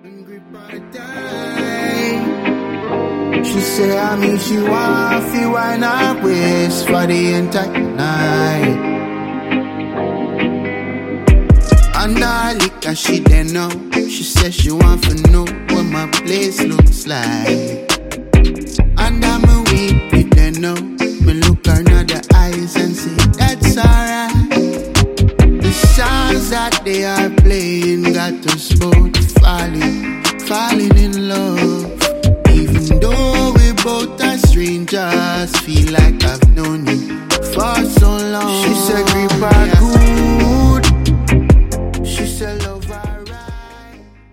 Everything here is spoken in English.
She say she want to wine her waist for the entire night. And I lick her, she then know. She said she want to know what my place looks like. And I'm a weak with them know. Me look her in the eyes and say that's alright. The songs that they are playing got us both falling in love. Even though we both are strangers, feel like I've known